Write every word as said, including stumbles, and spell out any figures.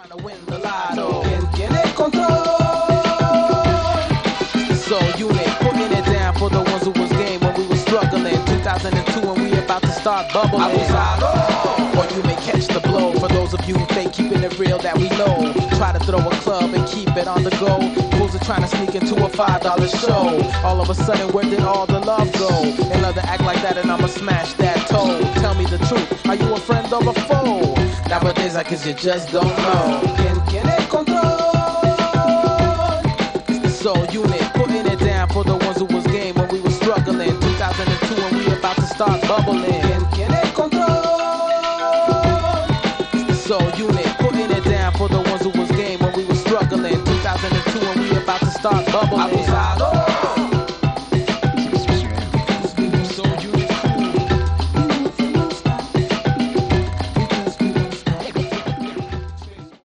trying to win the lotto. ¿Quién tiene control? So unit, putting it down for the ones who was game when we were struggling. two thousand two and we about to start bubbling. Abusado. Or you may catch the blow. For those of you who think keeping it real that we know. Try to throw a club and keep it on the go. Fools are trying to sneak into a five dollar show. All of a sudden, where did all the love go? And love to act like that and I'ma smash that toe. Tell me the truth, are you a friend or a foe? Nowadays I guess you just don't know. ¿Quién tiene control? It's the soul unit, putting it down for the ones who was game when we were struggling. two thousand two and we about to start bubbling.